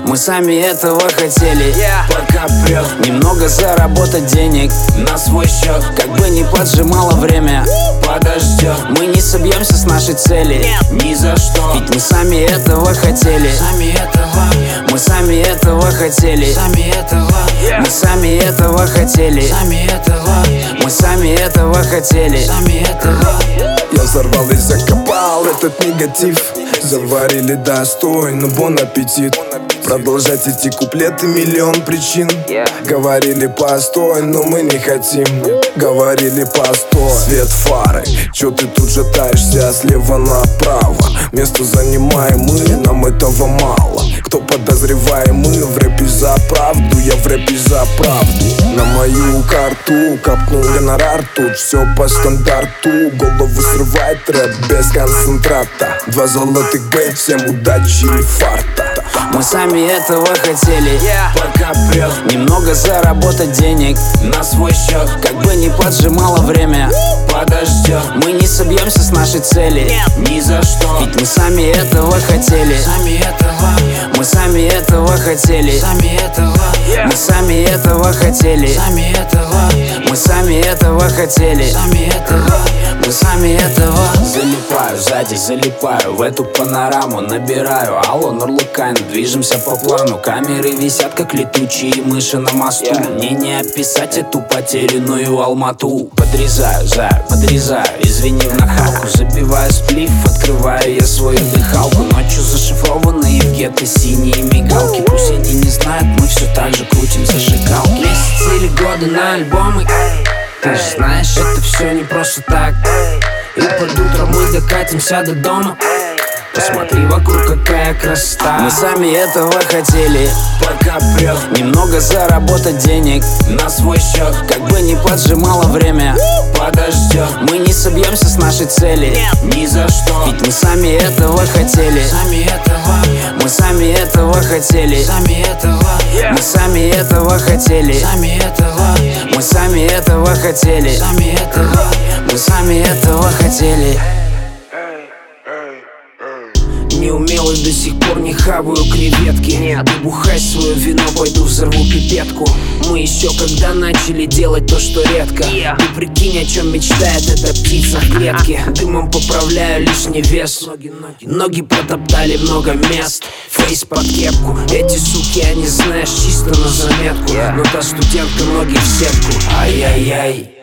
Мы сами этого хотели. Пока прет, немного заработать денег на свой счет. Как бы ни поджимало время, подождет. Мы не собьемся с нашей цели ни за что. Ведь мы сами этого хотели. Мы сами этого хотели. Мы сами этого хотели. Мы сами этого хотели. Я взорвал и закопал этот негатив. Заварили достойно, бон аппетит. Продолжать эти куплеты миллион причин. Говорили постой, но мы не хотим. Говорили постой. Свет фары, чё ты тут же таешься слева направо? Место занимаем мы, нам этого мало. Кто подозреваемый в рэпе за правду? Я в рэпе за правду. На мою карту капнул гонорар. Тут все по стандарту. Голову срывает рэп без концентрата. 2 золотых Б, всем удачи и фарта. Мы сами этого хотели. Пока прет, немного заработать денег на свой счет. Как бы ни поджимало время, подождет. Мы не собьемся с нашей цели ни за что. Ведь мы сами этого хотели. Мы сами этого хотели. Мы сами этого хотели. Мы сами этого хотели. Мы сами этого. Залипаю сзади, залипаю в эту панораму. Набираю алло, Нурлукайн. Движемся по плану, камеры висят как летучие мыши на мосту. Мне не описать эту потерянную Алмату. Подрезаю, подрезаю, извини в нахалку. Забиваю сплиф, открываю я свою дыхалку. Ночью зашифрованные в гетто синие мигалки. Пусть они не знают, мы все так же крутим зажигалки. Месяцы или годы на альбомы. Ты же знаешь, это все не просто так. И под утро мы докатимся до дома. Посмотри вокруг, какая красота. Мы сами этого хотели. Пока прет, немного заработать денег на свой счет. Как бы ни поджимало время, подождет. Мы не собьемся с нашей цели ни за что. Ведь мы сами этого хотели. Мы сами этого хотели. Мы сами этого хотели. Мы сами этого хотели. Мы сами этого хотели. Неумелый до сих пор не хаваю креветки. Нет, бухай свое вино, пойду взорву пипетку. Мы еще когда начали делать то, что редко. Ты прикинь, о чем мечтает эта птица в клетке. Дымом поправляю лишний вес. Ноги протоптали много мест. Фейс под кепку. Эти суки, они знаешь, чисто на заметку. Но та студентка ноги в сетку. Ай-яй-яй.